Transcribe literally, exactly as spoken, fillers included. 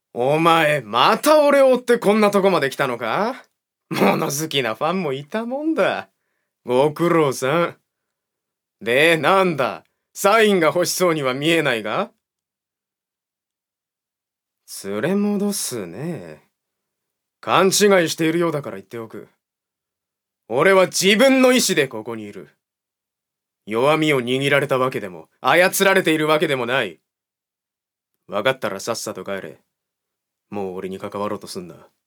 お前、また俺を追ってこんなとこまで来たのか？物好きなファンもいたもんだ。ご苦労さん。で、なんだ、サインが欲しそうには見えないが？連れ戻すね。勘違いしているようだから言っておく。俺は自分の意志でここにいる。弱みを握られたわけでも、操られているわけでもない。分かったらさっさと帰れ。もう俺に関わろうとすんな。